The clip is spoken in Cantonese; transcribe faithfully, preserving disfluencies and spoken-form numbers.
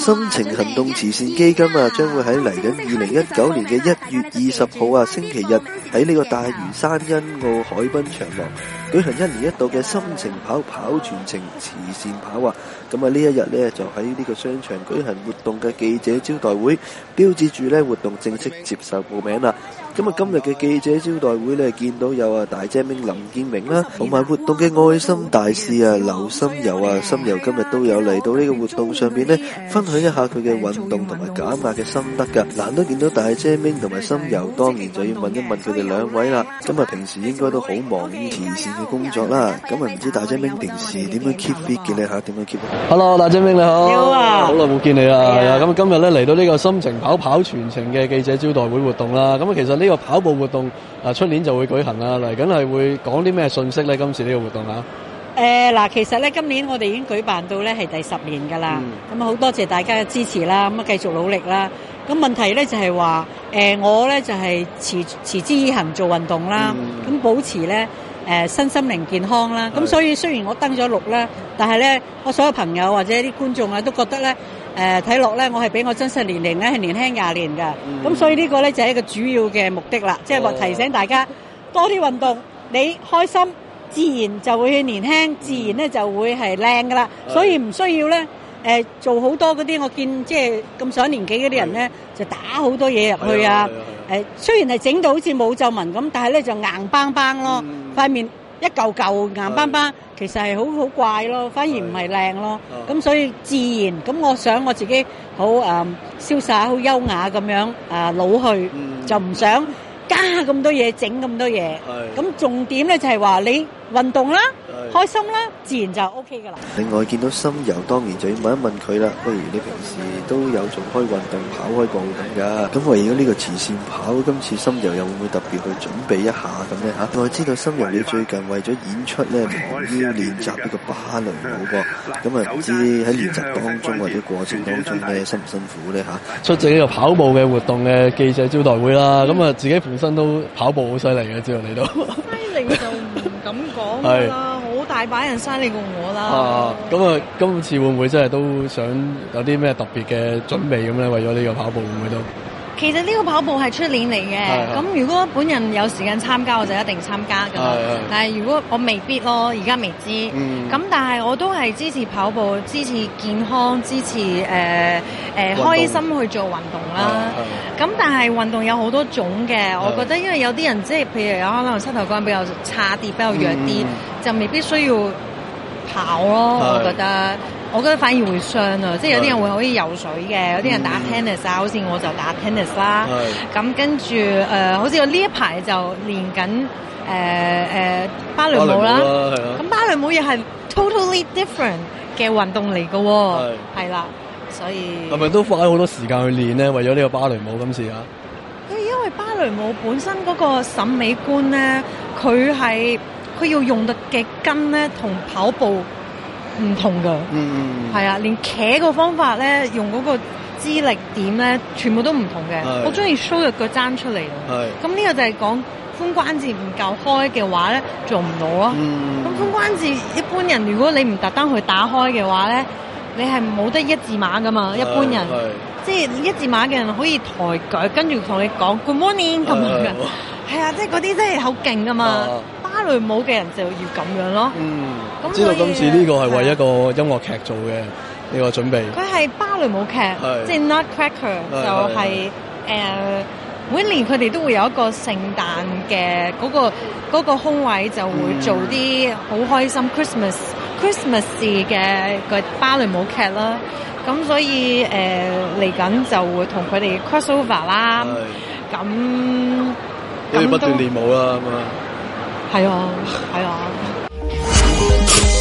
心情行動慈善基金啊，將會喺嚟緊二零一九年嘅一月二十號啊星期日喺呢個大嶼山欣澳海濱長廊舉行一年一度嘅心情跑跑全程慈善跑啊！咁啊呢一日呢，就喺呢個商場舉行活動嘅記者招待會，標誌住呢活動正式接受報名啦。咁啊今日嘅記者招待會呢，見到有啊大姐明林建明啦，同埋活動嘅愛心大使啊劉心柔啊，心柔今日都有嚟到呢個活動上邊呢，分享一下佢嘅運動同埋減壓嘅心得噶。難得見到大姐明同埋心柔，當然就要問一問佢哋兩位啦。咁啊平時應該都好忙於慈善嘅工作啦，咁啊唔知大姐明平時點樣 keep fit 嘅呢？吓？點樣 keep ？Hello， 大姐明你好。 你好啊， 好耐冇見你啦，係啊。咁今日咧嚟到呢個心情跑跑全程嘅記者招待會活動啦。咁啊其實呢個跑步活動啊出年就會舉行啦，嚟緊係會講啲咩信息咧？今次呢個活動啊？ 誒嗱，其實咧今年我哋已經舉辦到咧係第十年㗎啦，咁啊好多謝大家嘅支持啦，咁啊繼續努力啦。咁問題咧就係話誒我咧就係持持之以恆做運動啦，咁、嗯、保持咧誒身心靈健康啦。咁所以雖然我登咗錄啦，但係咧我所有朋友或者啲觀眾啊都覺得咧誒睇落咧我係比我真實年齡咧係年輕廿年㗎。咁、嗯、所以呢個咧就係一個主要嘅目的啦，即係話提醒大家多啲運動，你開心，自然就會年輕，自然咧就會係靚噶啦，所以唔需要咧誒、呃、做好多嗰啲，我見即係咁上年紀嗰啲人咧就打好多嘢入去啊，誒雖然係整到好似冇皺紋咁，但係咧就硬邦邦咯，塊、嗯、面一嚿嚿硬邦邦，其實係好好怪咯，反而唔係靚咯，咁所以自然咁，我想我自己好誒、呃、瀟灑、好優雅咁樣誒、呃、老去，嗯、就唔想加咁多嘢，整咁多嘢，咁重點咧就係話你運動啦，開心啦，自然就 O K 噶啦。 另外見到心柔，當然就要問一問佢啦。不如你平時都有做開運動，跑開步咁噶？咁為咗呢個慈善跑，今次心柔又會唔會特別去準備一下咁咧嚇？我知道心柔你最近為咗演出咧，忙於練習呢個芭蕾舞噃。咁啊唔知喺練習當中或者過程當中咧，辛唔辛苦咧嚇？ 出席呢個跑步嘅活動嘅記者招待會啦，咁啊自己本身都跑步好犀利嘅，知道你都犀利就唔敢講㗎啦，好大把人犀利過我啦。 啊，咁啊，今次會唔會真係都想有啲咩特別嘅準備咁咧？為咗呢個跑步會唔會都？ 其實呢個跑步係出年嚟嘅，咁如果本人有時間參加，我就一定參加㗎啦。但係如果我未必咯，而家未知。咁、嗯、但係我都係支持跑步，支持健康，支持誒誒、呃呃、開心去做運動啦。咁但係運動有好多種嘅，我覺得因為有啲人即係譬如有可能膝頭哥比較差啲，比較弱啲、嗯，就未必需要跑咯。我覺得。我覺得反而會傷啊！即係有啲人會可以游水嘅，有啲人打 tennis 啊，好似我就打 tennis 啦。咁跟住誒、呃，好似我呢一排就練緊誒誒芭蕾舞啦。咁芭蕾舞又係 totally different 嘅運動嚟㗎喎。係啦，所以係咪都花咗好多時間去練咧？為咗呢個芭蕾舞今次啊？ 因為芭蕾舞本身嗰個審美觀咧，佢係佢要用得嘅筋咧，同跑步唔同㗎，嗯，係啊，連企個方法咧，用嗰個支力點咧，全部都唔同嘅。我中意 show 隻腳踭出嚟，咁呢個就係講髖關節唔夠開嘅話咧，做唔到咯。咁、嗯、髖關節一般人，如果你唔特登去打開嘅話咧，你係冇得一字馬噶嘛。一般人，即係一字馬嘅人可以抬腳，跟住同你講 Good morning 咁樣嘅，係啊，即係嗰啲真係好勁噶嘛。啊芭蕾舞嘅人就要咁樣咯。嗯，咁知道今次呢個係為一個音樂劇做嘅呢、呢個準備。 佢係芭蕾舞劇，即係 Nutcracker，就係、是、誒、呃、每年佢哋都會有一個聖誕嘅嗰、嗰個嗰、嗰個空位，就會做啲好開心、嗯、Christmas Christmas 嘅個芭蕾舞劇啦。咁所以誒嚟緊就會同佢哋 cross over 啦。咁都要不斷練舞啦咁啊！ 係啊，係啊。